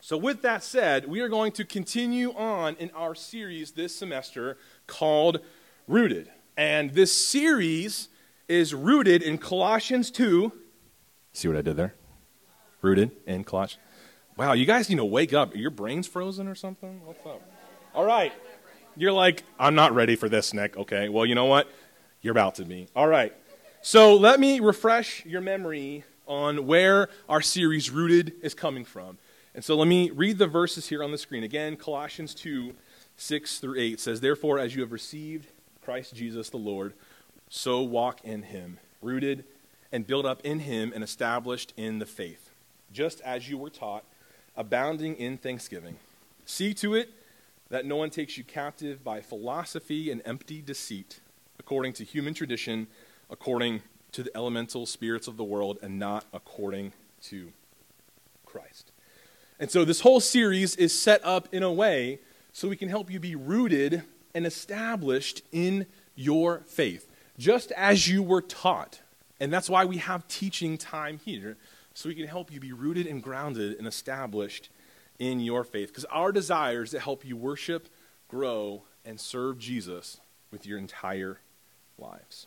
So with that said, we are going to continue on in our series this semester called Rooted. And this series is rooted in Colossians 2. See what I did there? Rooted in Colossians. Wow, you guys need to wake up. Are your brains frozen or something? What's up? All right. You're like, I'm not ready for this, Nick. Okay, well, you know what? You're about to be. All right. So let me refresh your memory on where our series Rooted is coming from. And so let me read the verses here on the screen. Again, Colossians 2, 6 through 8 says, "Therefore, as you have received Christ Jesus the Lord, so walk in him, rooted and built up in him and established in the faith, just as you were taught, abounding in thanksgiving. See to it that no one takes you captive by philosophy and empty deceit, according to human tradition, according to the elemental spirits of the world, and not according to Christ." And so this whole series is set up in a way so we can help you be rooted and established in your faith, just as you were taught. And that's why we have teaching time here, so we can help you be rooted and grounded and established in your faith. Because our desire is to help you worship, grow, and serve Jesus with your entire lives.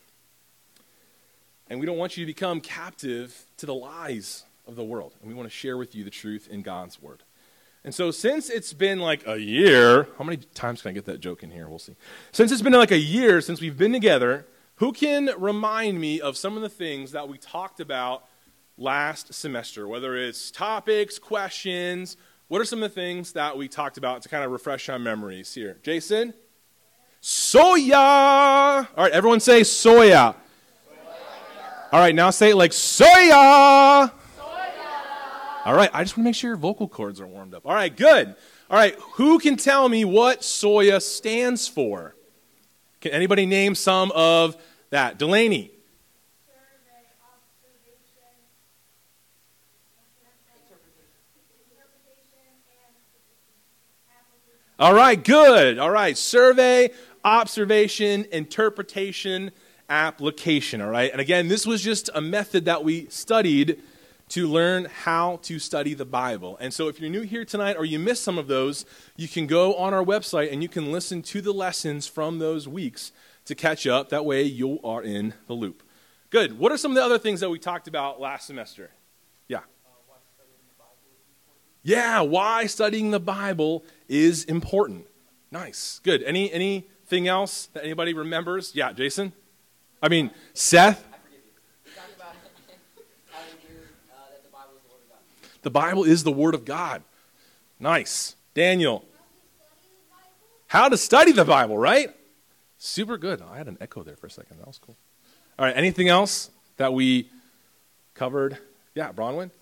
And we don't want you to become captive to the lies of the world. And we want to share with you the truth in God's word. And so since it's been like a year, how many times can I get that joke in here? We'll see. Since it's been like a year since we've been together, who can remind me of some of the things that we talked about last semester? Whether it's topics, questions, what are some of the things that we talked about to kind of refresh our memories here? Jason? Soya! All right, everyone say soya. All right, now say it like soya! All right, I just want to make sure your vocal cords are warmed up. All right, good. All right, who can tell me what soya stands for? Can anybody name some of that? Delaney. Survey, observation, interpretation, and application. All right, good. All right, survey, observation, interpretation, application. All right, and again, this was just a method that we studied to learn how to study the Bible. And so if you're new here tonight or you missed some of those, you can go on our website and you can listen to the lessons from those weeks to catch up. That way you are in the loop. Good. What are some of the other things that we talked about last semester? Yeah. Yeah, why studying the Bible is important. Nice. Good. Anything else that anybody remembers? Yeah, Jason? Seth? The Bible is the Word of God. Nice. Daniel. How to study the Bible, right? Super good. I had an echo there for a second. That was cool. All right, anything else that we covered? Yeah, Bronwyn?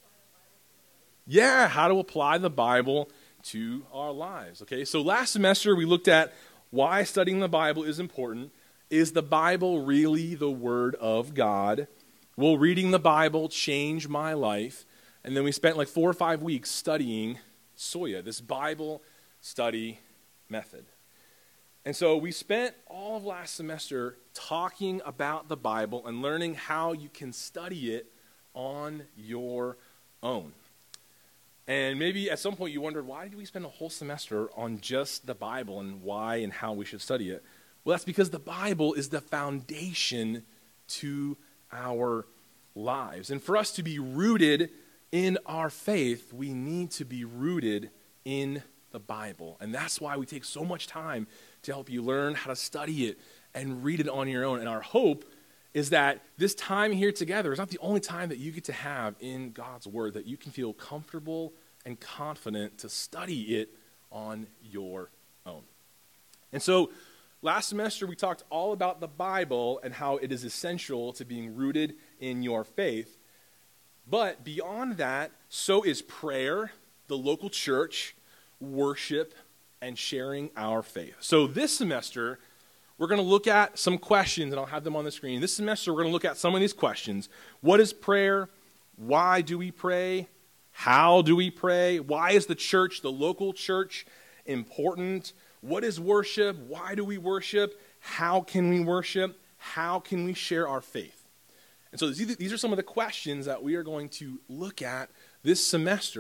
Yeah, how to apply the Bible to our lives. Okay, so last semester we looked at why studying the Bible is important. Is the Bible really the Word of God? Will reading the Bible change my life? And then we spent like 4 or 5 weeks studying Soya, this Bible study method. And so we spent all of last semester talking about the Bible and learning how you can study it on your own. And maybe at some point you wondered, why did we spend a whole semester on just the Bible and why and how we should study it? Well, that's because the Bible is the foundation to our lives. And for us to be rooted in our faith, we need to be rooted in the Bible. And that's why we take so much time to help you learn how to study it and read it on your own. And our hope is that this time here together is not the only time that you get to have in God's Word, that you can feel comfortable and confident to study it on your own. And so last semester we talked all about the Bible and how it is essential to being rooted in your faith. But beyond that, so is prayer, the local church, worship, and sharing our faith. So this semester, we're going to look at some questions, and I'll have them on the screen. This semester, we're going to look at some of these questions. What is prayer? Why do we pray? How do we pray? Why is the church, the local church, important? What is worship? Why do we worship? How can we worship? How can we share our faith? And so these are some of the questions that we are going to look at this semester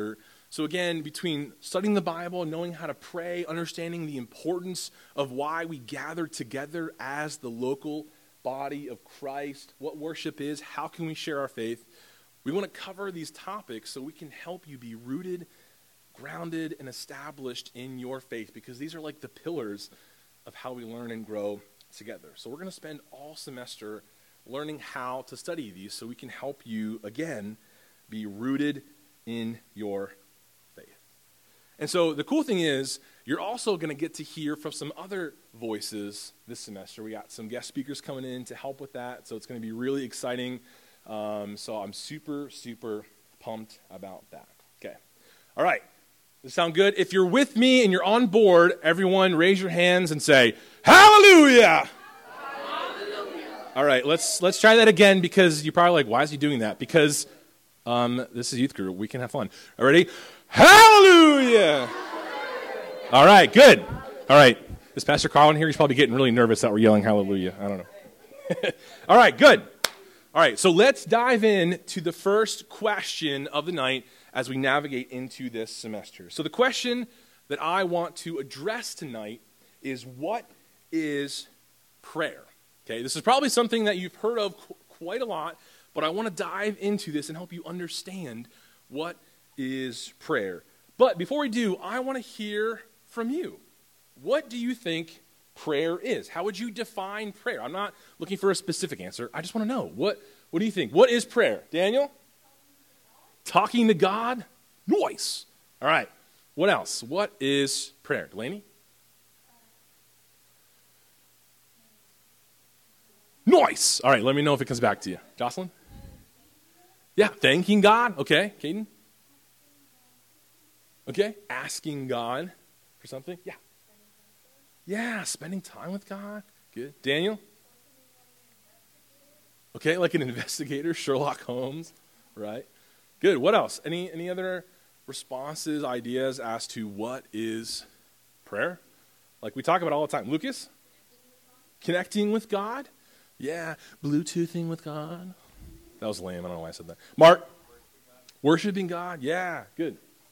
So again, between studying the Bible, knowing how to pray, understanding the importance of why we gather together as the local body of Christ, what worship is, how can we share our faith, we want to cover these topics so we can help you be rooted, grounded, and established in your faith, because these are like the pillars of how we learn and grow together. So we're going to spend all semester learning how to study these so we can help you, again, be rooted in your faith. And so the cool thing is, you're also going to get to hear from some other voices this semester. We got some guest speakers coming in to help with that, so it's going to be really exciting. So I'm super, super pumped about that. Okay. All right. Does this sound good? If you're with me and you're on board, everyone raise your hands and say, hallelujah! All right, let's try that again, because you're probably like, why is he doing that? Because this is youth group. We can have fun. All ready? Hallelujah! All right, good. All right. Is Pastor Carl in here? He's probably getting really nervous that we're yelling hallelujah. I don't know. All right, good. All right, so let's dive in to the first question of the night as we navigate into this semester. So the question that I want to address tonight is, what is prayer? Okay, this is probably something that you've heard of quite a lot, but I want to dive into this and help you understand what is prayer. But before we do, I want to hear from you. What do you think prayer is? How would you define prayer? I'm not looking for a specific answer. I just want to know. What do you think? What is prayer? Daniel? Talking to God? Nice. All right. What else? What is prayer? Delaney? Nice. All right, let me know if it comes back to you. Jocelyn? Yeah, thanking God. Okay. Caden? Okay. Asking God for something. Yeah. Yeah, spending time with God. Good. Daniel? Okay, like an investigator, Sherlock Holmes. Right. Good. What else? Any other responses, ideas as to what is prayer? Like we talk about all the time. Lucas? Connecting with God? Yeah, Bluetoothing with God. That was lame. I don't know why I said that. Mark? Worshiping God? Yeah, good.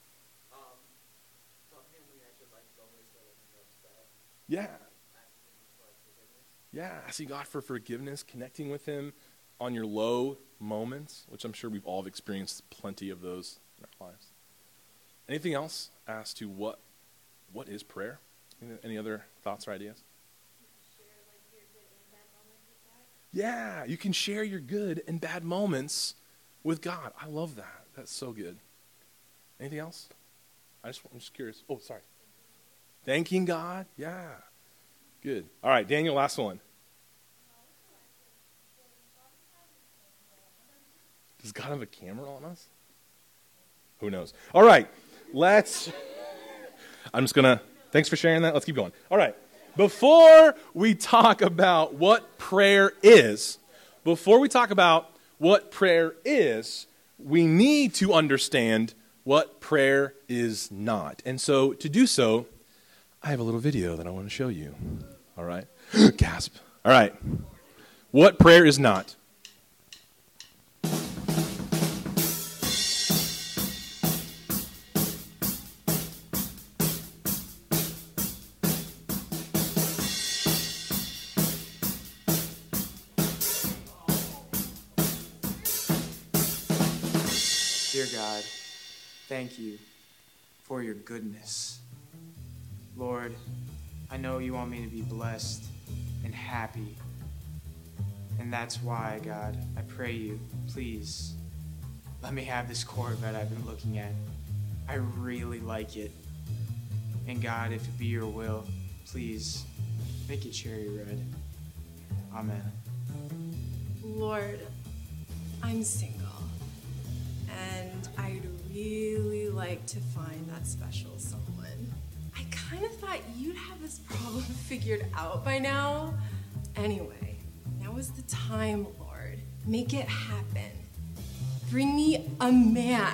Yeah. Yeah, asking God for forgiveness, connecting with Him on your low moments, which I'm sure we've all experienced plenty of those in our lives. Anything else as to what is prayer? Any other thoughts or ideas? Yeah, you can share your good and bad moments with God. I love that. That's so good. Anything else? I'm just curious. Oh, sorry. Thanking God? Yeah. Good. All right, Daniel, last one. Does God have a camera on us? Who knows? All right, thanks for sharing that. Let's keep going. All right. Before we talk about what prayer is, we need to understand what prayer is not. And so to do so, I have a little video that I want to show you. All right? Gasp. All right. What prayer is not. Dear God, thank you for your goodness. Lord, I know you want me to be blessed and happy. And that's why, God, I pray you, please, let me have this Corvette I've been looking at. I really like it. And God, if it be your will, please make it cherry red. Amen. Lord, I'm single. And I'd really like to find that special someone. I kind of thought you'd have this problem figured out by now. Anyway, now is the time, Lord. Make it happen. Bring me a man.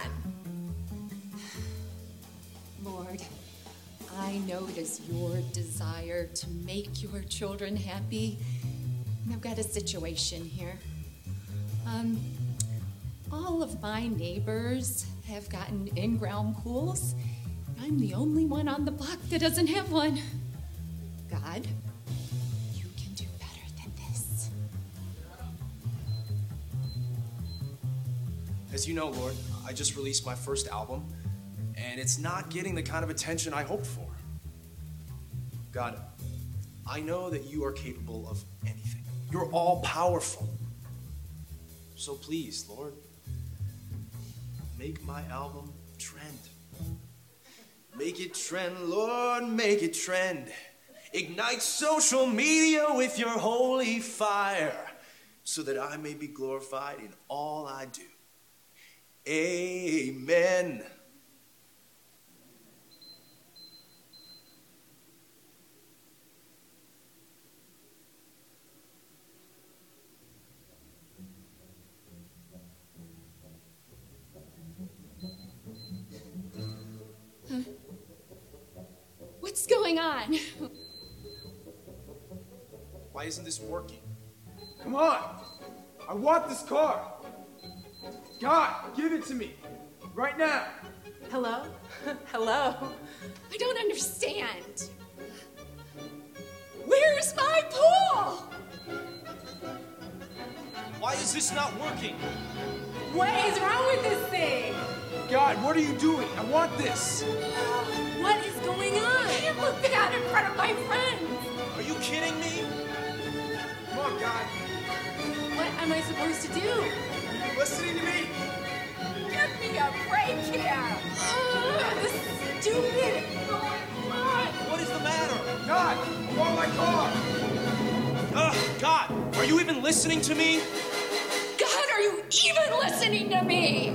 Lord, I know it is your desire to make your children happy. And I've got a situation here. All of my neighbors have gotten in-ground pools. I'm the only one on the block that doesn't have one. God, you can do better than this. As you know, Lord, I just released my first album, and it's not getting the kind of attention I hoped for. God, I know that you are capable of anything. You're all powerful. So please, Lord, make my album trend. Make it trend, Lord, make it trend. Ignite social media with your holy fire, so that I may be glorified in all I do. Amen. What's going on? Why isn't this working? Come on! I want this car! God, give it to me! Right now! Hello? Hello? I don't understand. Where's my pool? Why is this not working? What is wrong with this thing? God, what are you doing? I want this! What is going on? I can't look bad in front of my friends. Are you kidding me? Come on, God! What am I supposed to do? Are you listening to me? Give me a break here. This stupid. What is the matter? God, I want my car! God, are you even listening to me? God, are you even listening to me?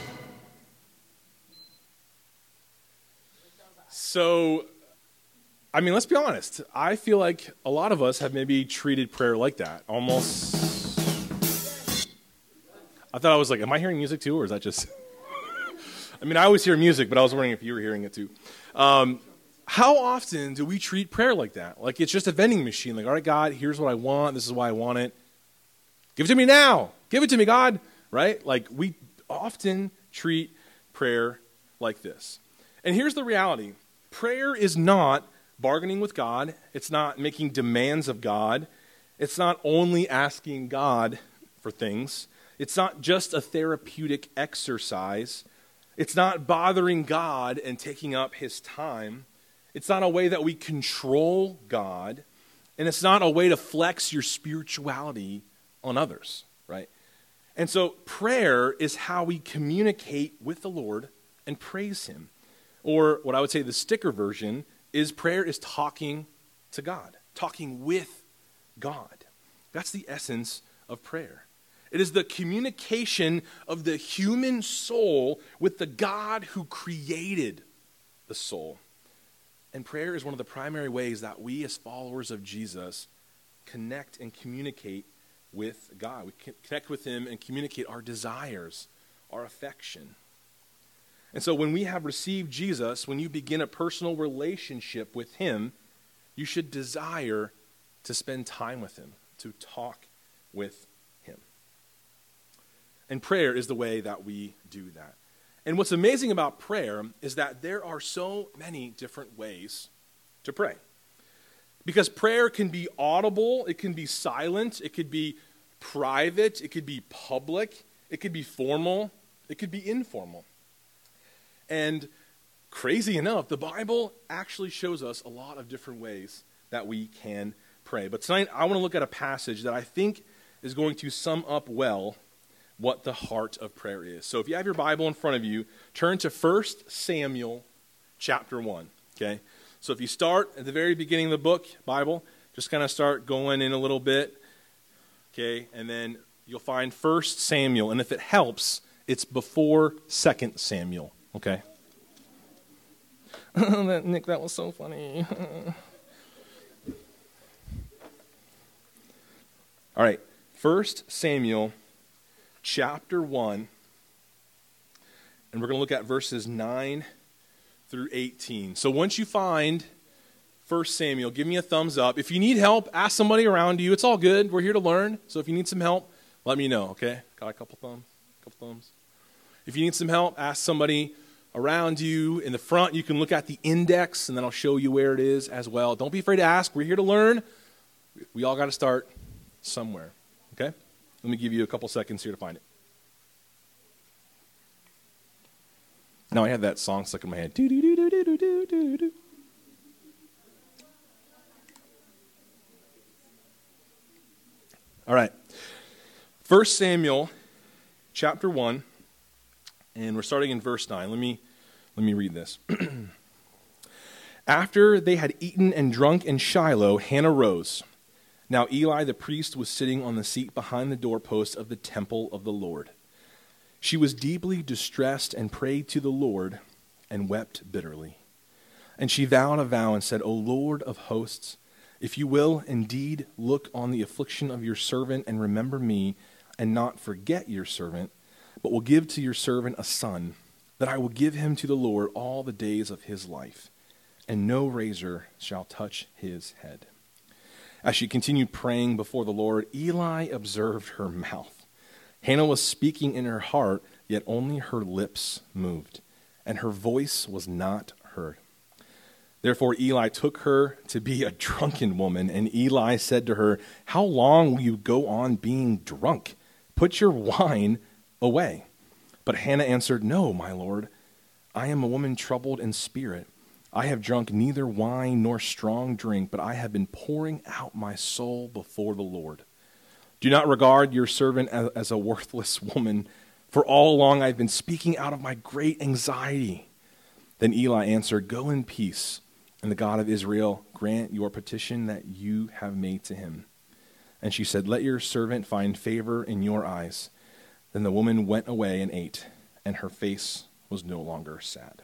So, I mean, let's be honest. I feel like a lot of us have maybe treated prayer like that. Almost. I thought I was like, am I hearing music too, or is that just... I mean, I always hear music, but I was wondering if you were hearing it too. How often do we treat prayer like that? Like it's just a vending machine. Like, all right, God, here's what I want. This is why I want it. Give it to me now. Give it to me, God. Right? Like we often treat prayer like this. And here's the reality. Prayer is not bargaining with God. It's not making demands of God. It's not only asking God for things. It's not just a therapeutic exercise. It's not bothering God and taking up his time. It's not a way that we control God. And it's not a way to flex your spirituality on others, right? And so prayer is how we communicate with the Lord and praise him. Or what I would say the sticker version is prayer is talking to God, talking with God. That's the essence of prayer. It is the communication of the human soul with the God who created the soul. And prayer is one of the primary ways that we as followers of Jesus connect and communicate with God. We connect with him and communicate our desires, our affection. And so when we have received Jesus, when you begin a personal relationship with him, you should desire to spend time with him, to talk with him. And prayer is the way that we do that. And what's amazing about prayer is that there are so many different ways to pray. Because prayer can be audible, it can be silent, it could be private, it could be public, it could be formal, it could be informal. And crazy enough, the Bible actually shows us a lot of different ways that we can pray. But tonight, I want to look at a passage that I think is going to sum up well what the heart of prayer is. So if you have your Bible in front of you, turn to 1 Samuel chapter 1, okay? So if you start at the very beginning of the book, Bible, just kind of start going in a little bit, okay? And then you'll find 1 Samuel, and if it helps, it's before 2 Samuel. Okay. Nick, that was so funny. All right. 1 Samuel chapter 1. And we're going to look at verses 9 through 18. So once you find 1 Samuel, give me a thumbs up. If you need help, ask somebody around you. It's all good. We're here to learn. So if you need some help, let me know, okay? Got a couple thumbs? If you need some help, ask somebody around you. In the front, you can look at the index, and then I'll show you where it is as well. Don't be afraid to ask. We're here to learn. We all got to start somewhere, okay? Let me give you a couple seconds here to find it. Now I have that song stuck in my head. Do-do-do-do-do-do-do-do. All right. 1 Samuel chapter 1, and we're starting in verse 9. Let me read this. After they had eaten and drunk in Shiloh, Hannah rose. Now Eli the priest was sitting on the seat behind the doorpost of the temple of the Lord. She was deeply distressed and prayed to the Lord and wept bitterly. And she vowed a vow and said, O Lord of hosts, if you will indeed look on the affliction of your servant and remember me and not forget your servant, but will give to your servant a son, that I will give him to the Lord all the days of his life, and no razor shall touch his head. As she continued praying before the Lord, Eli observed her mouth. Hannah was speaking in her heart, yet only her lips moved, and her voice was not heard. Therefore Eli took her to be a drunken woman, and Eli said to her, How long will you go on being drunk? Put your wine away. But Hannah answered, No, my Lord, I am a woman troubled in spirit. I have drunk neither wine nor strong drink, but I have been pouring out my soul before the Lord. Do not regard your servant as a worthless woman, for all along I have been speaking out of my great anxiety. Then Eli answered, Go in peace, and the God of Israel grant your petition that you have made to him. And she said, Let your servant find favor in your eyes. Then the woman went away and ate, and her face was no longer sad.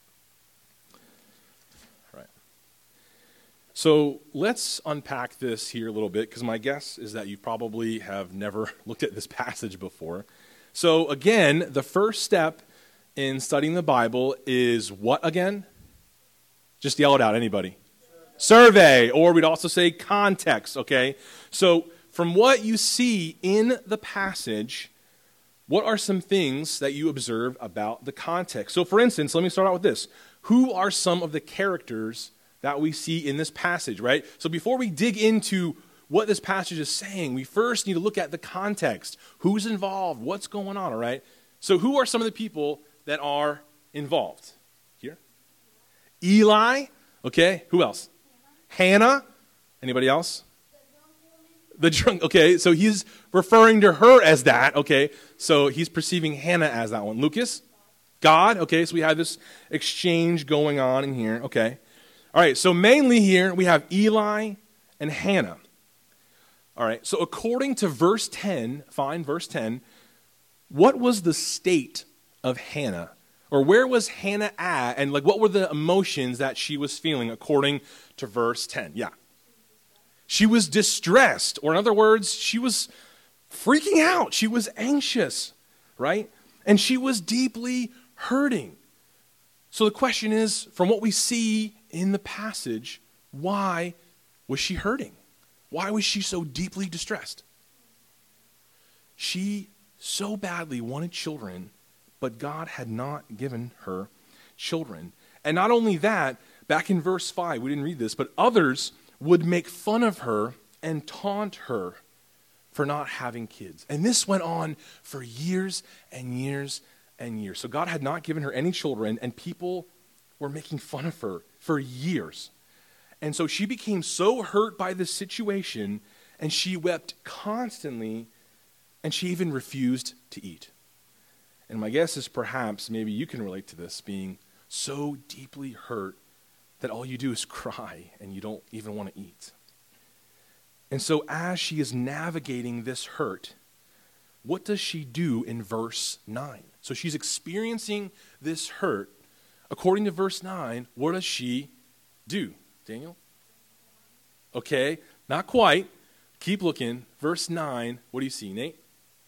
So let's unpack this here a little bit, because my guess is that you probably have never looked at this passage before. So again, the first step in studying the Bible is what again? Just yell it out, anybody. Survey, or we'd also say context, okay? So from what you see in the passage, what are some things that you observe about the context? So for instance, let me start out with this. Who are some of the characters that we see in this passage, right? So before we dig into what this passage is saying, we first need to look at the context. Who's involved? What's going on, all right? So who are some of the people that are involved? Here? Eli. Okay, who else? Hannah. Anybody else? The drunk. Okay, so he's referring to her as that. Okay, so he's perceiving Hannah as that one. Lucas? God. Okay, so we have this exchange going on in here. Okay. All right, so mainly here we have Eli and Hannah. All right, so according to verse 10, find verse 10, what was the state of Hannah? Or where was Hannah at, and like what were the emotions that she was feeling according to verse 10? Yeah. She was distressed, or in other words, she was freaking out. She was anxious, right? And she was deeply hurting. So the question is, from what we see in the passage, why was she hurting? Why was she so deeply distressed? She so badly wanted children, but God had not given her children. And not only that, back in verse 5, we didn't read this, but others would make fun of her and taunt her for not having kids. And this went on for years and years and years. So God had not given her any children, and people were making fun of her for years. And so she became so hurt by this situation, and she wept constantly, and she even refused to eat. And my guess is perhaps maybe you can relate to this, being so deeply hurt that all you do is cry and you don't even want to eat. And so as she is navigating this hurt, what does she do in verse 9? So she's experiencing this hurt. According to verse 9, what does she do? Daniel? Okay, not quite. Keep looking. Verse 9, what do you see, Nate?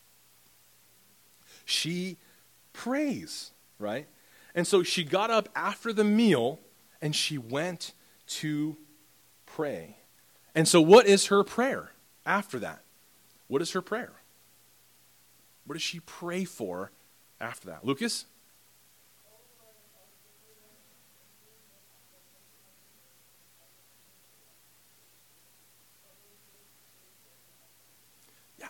She prays, right? And so she got up after the meal and she went to pray. And so what is her prayer after that? What is her prayer? What does she pray for after that. Lucas? Yeah.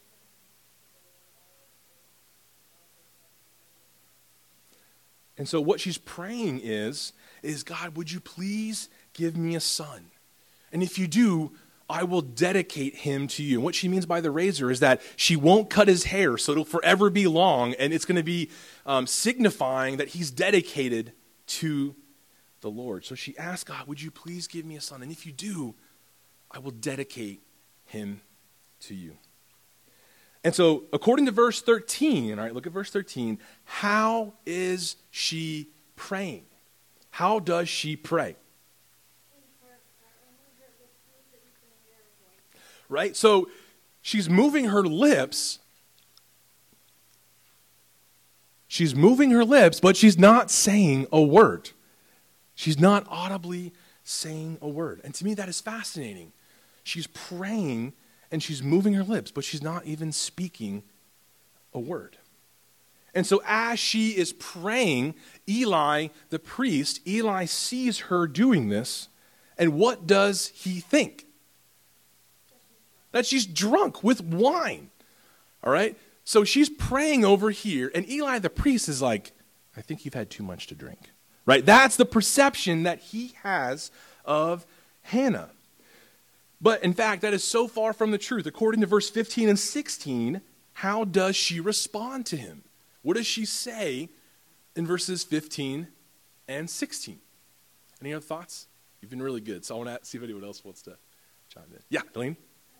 And so what she's praying is God, would you please give me a son? And if you do, I will dedicate him to you. And what she means by the razor is that she won't cut his hair, so it'll forever be long, and it's going to be signifying that he's dedicated to the Lord. So she asks God, would you please give me a son? And if you do, I will dedicate him to you. And so according to verse 13, all right, look at verse 13, how is she praying? How does she pray? Right? So she's moving her lips. She's moving her lips, but she's not saying a word. She's not audibly saying a word. And to me, that is fascinating. She's praying and she's moving her lips, but she's not even speaking a word. And so as she is praying, Eli, the priest, Eli sees her doing this, and what does he think? That she's drunk with wine. All right? So she's praying over here, and Eli the priest is like, I think you've had too much to drink. Right? That's the perception that he has of Hannah. But in fact, that is so far from the truth. According to verse 15 and 16, how does she respond to him? What does she say in verses 15 and 16? Any other thoughts? You've been really good, so I want to see if anyone else wants to chime in. Yeah, Delaney?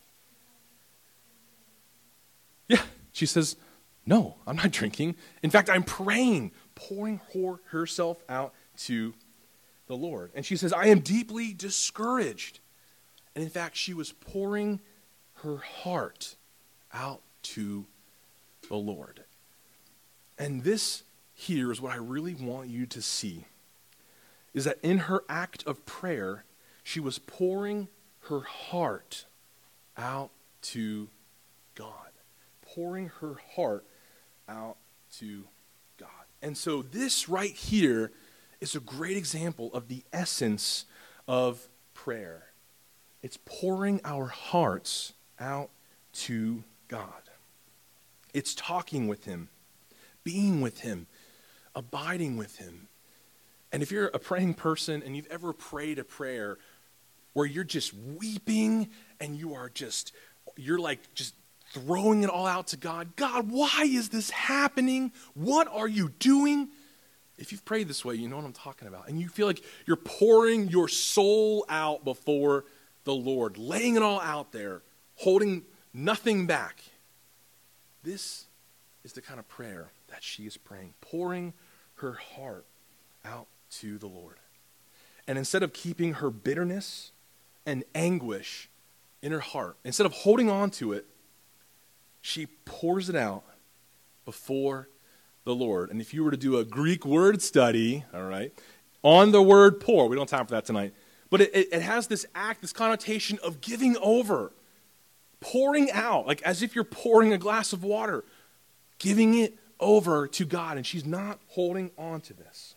Yeah, she says, no, I'm not drinking. In fact, I'm praying, pouring herself out to the Lord. And she says, I am deeply discouraged. And in fact, she was pouring her heart out to the Lord. And this here is what I really want you to see, is that in her act of prayer, she was pouring her heart out to God. Pouring her heart out to God. And so this right here is a great example of the essence of prayer. It's pouring our hearts out to God. It's talking with him, being with him, abiding with him. And if you're a praying person and you've ever prayed a prayer where you're just weeping and you're like just throwing it all out to God. God, why is this happening? What are you doing? If you've prayed this way, you know what I'm talking about. And you feel like you're pouring your soul out before the Lord, laying it all out there, holding nothing back. This is the kind of prayer that she is praying, pouring her heart out to the Lord. And instead of keeping her bitterness and anguish in her heart, instead of holding on to it, she pours it out before the Lord. And if you were to do a Greek word study, all right, on the word pour, we don't have time for that tonight, but it has this act, this connotation of giving over, pouring out, like as if you're pouring a glass of water, giving it over to God, and she's not holding on to this.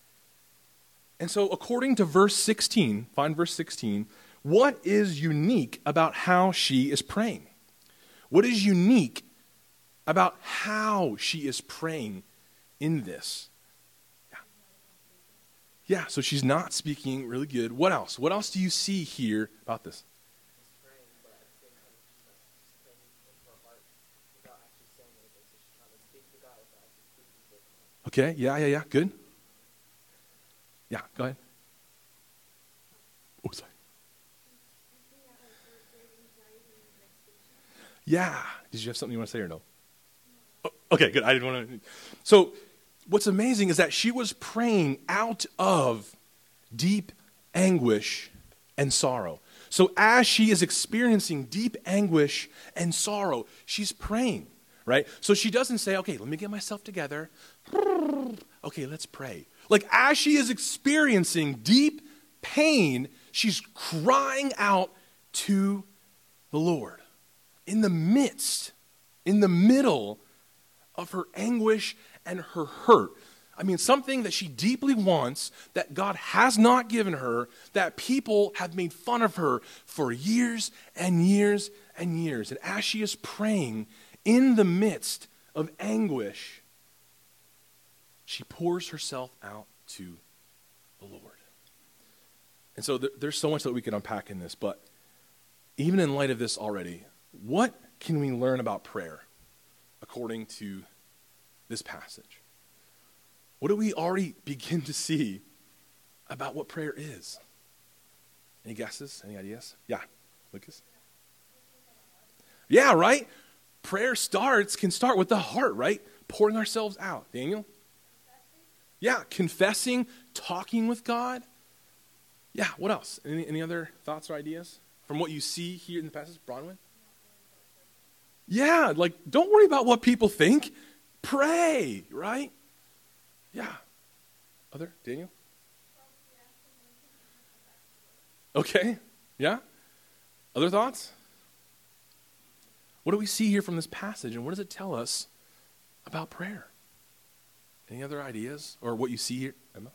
And so according to verse 16, find verse 16, what is unique about how she is praying? What is unique about how she is praying in this? Yeah, so she's not speaking really good. What else? What else do you see here about this? Okay, yeah, good. Yeah, go ahead. Oh, sorry. Yeah. Did you have something you want to say or no? Oh, okay, good. I didn't want to. So what's amazing is that she was praying out of deep anguish and sorrow. So as she is experiencing deep anguish and sorrow, she's praying, right? So she doesn't say, okay, let me get myself together. Okay, let's pray. Like as she is experiencing deep pain, she's crying out to the Lord. In the middle of her anguish and her hurt. I mean, something that she deeply wants that God has not given her, that people have made fun of her for years and years and years. And as she is praying in the midst of anguish, she pours herself out to the Lord. And so there's so much that we can unpack in this, but even in light of this already, what can we learn about prayer according to this passage? What do we already begin to see about what prayer is? Any guesses? Any ideas? Yeah, Lucas? Yeah, right? Prayer can start with the heart, right? Pouring ourselves out. Daniel? Yeah, confessing, talking with God. Yeah, what else? Any other thoughts or ideas from what you see here in the passage, Bronwyn? Yeah, like, don't worry about what people think. Pray, right? Yeah. Other? Daniel? Okay. Yeah? Other thoughts? What do we see here from this passage, and what does it tell us about prayer? Any other ideas or what you see here? Emma?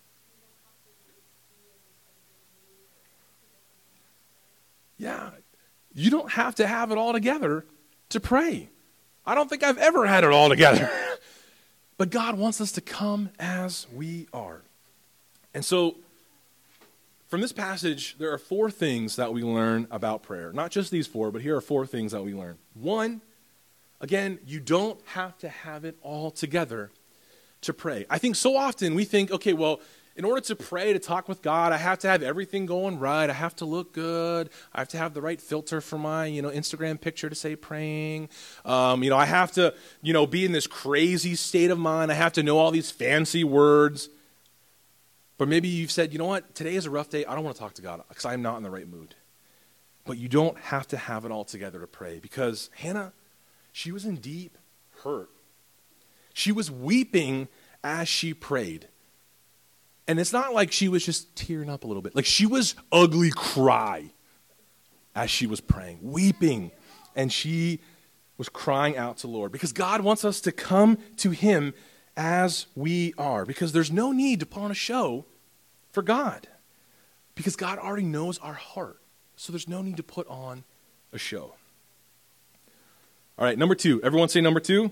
Yeah. You don't have to have it all together to pray. I don't think I've ever had it all together. But God wants us to come as we are. And so, from this passage, there are 4 things that we learn about prayer. Not just these 4, but here are 4 things that we learn. 1, again, you don't have to have it all together to pray. I think so often we think, okay, well, in order to pray, to talk with God, I have to have everything going right. I have to look good. I have to have the right filter for my, Instagram picture to say praying. I have to, be in this crazy state of mind. I have to know all these fancy words. But maybe you've said, you know what? Today is a rough day. I don't want to talk to God because I'm not in the right mood. But you don't have to have it all together to pray because Hannah, she was in deep hurt. She was weeping as she prayed. And it's not like she was just tearing up a little bit. Like she was ugly cry as she was praying, weeping. And she was crying out to the Lord because God wants us to come to him as we are. Because there's no need to put on a show for God. Because God already knows our heart. So there's no need to put on a show. All right, number 2. Everyone say number 2.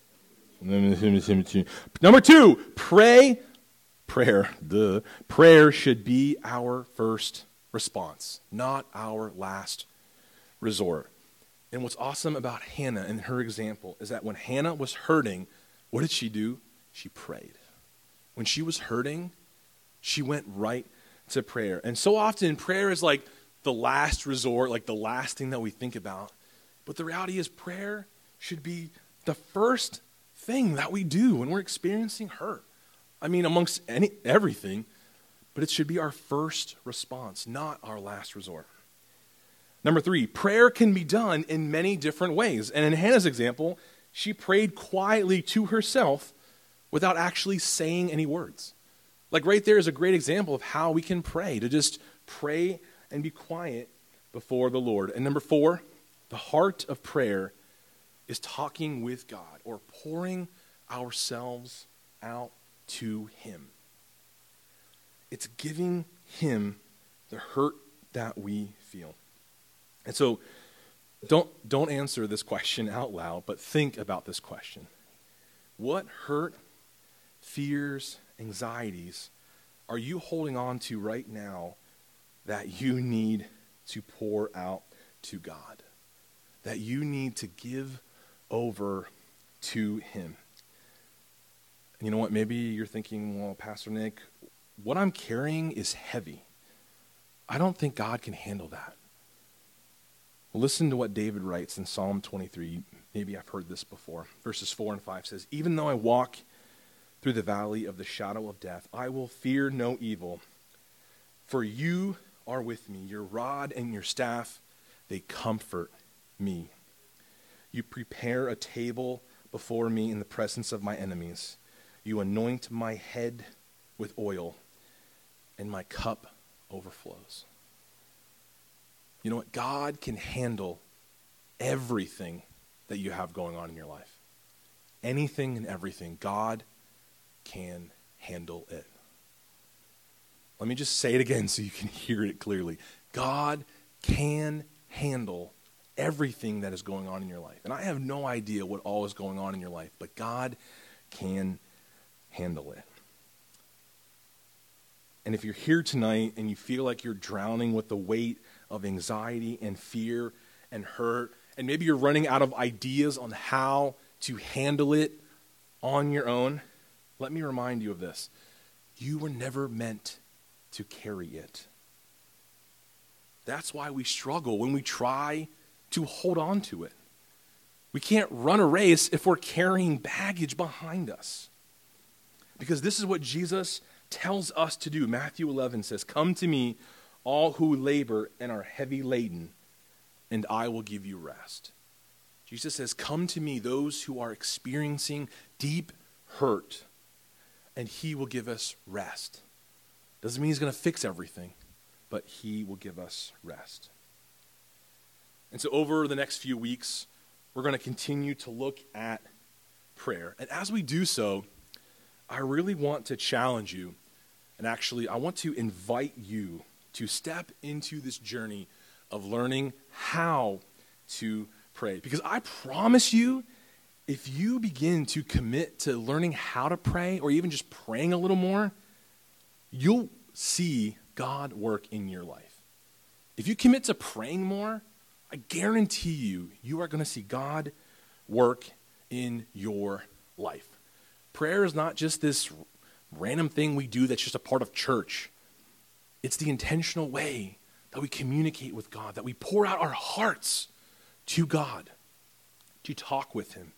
Number 2, prayer. Prayer should be our first response, not our last resort. And what's awesome about Hannah and her example is that when Hannah was hurting, what did she do? She prayed. When she was hurting, she went right to prayer. And so often prayer is like the last resort, like the last thing that we think about. But the reality is prayer should be the first thing that we do when we're experiencing hurt. I mean, amongst everything, but it should be our first response, not our last resort. Number 3, prayer can be done in many different ways. And in Hannah's example, she prayed quietly to herself without actually saying any words. Like right there is a great example of how we can pray, to just pray and be quiet before the Lord. And number 4, the heart of prayer is talking with God or pouring ourselves out to him. It's giving him the hurt that we feel. And so don't answer this question out loud, but think about this question. What hurt, fears, anxieties are you holding on to right now that you need to pour out to God? That you need to give over to him? You know what, maybe you're thinking, well, Pastor Nick, what I'm carrying is heavy. I don't think God can handle that. Well, listen to what David writes in Psalm 23. Maybe I've heard this before. Verses 4 and 5 says, even though I walk through the valley of the shadow of death, I will fear no evil, for you are with me. Your rod and your staff, they comfort me. You prepare a table before me in the presence of my enemies. You anoint my head with oil, and my cup overflows. You know what? God can handle everything that you have going on in your life. Anything and everything. God can handle it. Let me just say it again so you can hear it clearly. God can handle everything that is going on in your life. And I have no idea what all is going on in your life, but God can handle it. And if you're here tonight and you feel like you're drowning with the weight of anxiety and fear and hurt, and maybe you're running out of ideas on how to handle it on your own, let me remind you of this. You were never meant to carry it. That's why we struggle when we try to hold on to it. We can't run a race if we're carrying baggage behind us. Because this is what Jesus tells us to do. Matthew 11 says, "Come to me, all who labor and are heavy laden, and I will give you rest." Jesus says, "Come to me, those who are experiencing deep hurt, and he will give us rest." Doesn't mean he's going to fix everything, but he will give us rest. And so over the next few weeks, we're going to continue to look at prayer. And as we do so, I really want to challenge you, and actually I want to invite you to step into this journey of learning how to pray. Because I promise you, if you begin to commit to learning how to pray, or even just praying a little more, you'll see God work in your life. If you commit to praying more, I guarantee you, you are going to see God work in your life. Prayer is not just this random thing we do that's just a part of church. It's the intentional way that we communicate with God, that we pour out our hearts to God, to talk with him.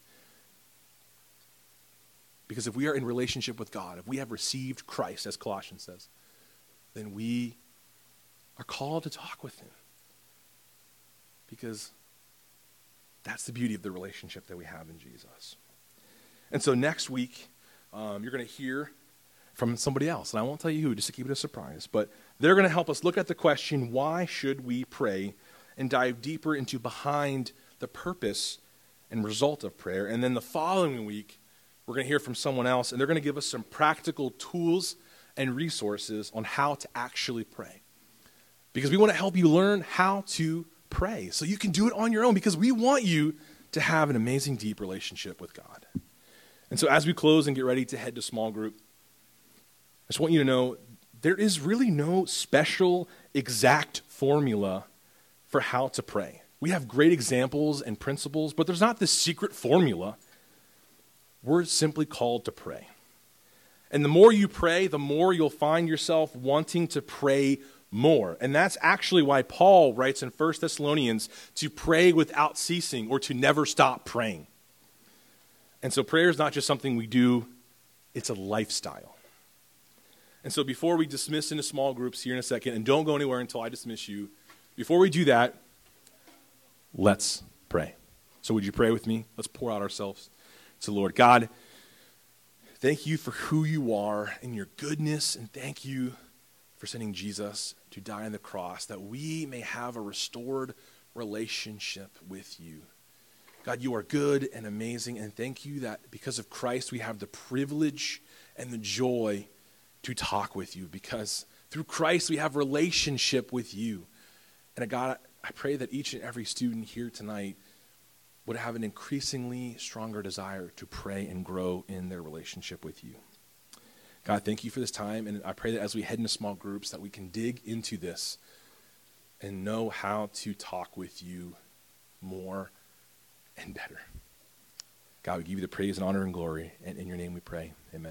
Because if we are in relationship with God, if we have received Christ, as Colossians says, then we are called to talk with him. Because that's the beauty of the relationship that we have in Jesus. And so next week, you're going to hear from somebody else. And I won't tell you who, just to keep it a surprise. But they're going to help us look at the question, why should we pray? And dive deeper into behind the purpose and result of prayer. And then the following week, we're going to hear from someone else. And they're going to give us some practical tools and resources on how to actually pray. Because we want to help you learn how to pray so you can do it on your own, because we want you to have an amazing, deep relationship with God. And so as we close and get ready to head to small group, I just want you to know there is really no special exact formula for how to pray. We have great examples and principles, but there's not this secret formula. We're simply called to pray. And the more you pray, the more you'll find yourself wanting to pray more. And that's actually why Paul writes in 1 Thessalonians to pray without ceasing, or to never stop praying. And so prayer is not just something we do, it's a lifestyle. And so before we dismiss into small groups here in a second, and don't go anywhere until I dismiss you, before we do that, let's pray. So would you pray with me? Let's pour out ourselves to the Lord. God, thank you for who you are and your goodness, and thank you for sending Jesus to die on the cross, that we may have a restored relationship with you. God, you are good and amazing, and thank you that because of Christ we have the privilege and the joy to talk with you, because through Christ we have relationship with you. And God, I pray that each and every student here tonight would have an increasingly stronger desire to pray and grow in their relationship with you. God, thank you for this time, and I pray that as we head into small groups that we can dig into this and know how to talk with you more and better. God, we give you the praise and honor and glory, and in your name we pray. Amen.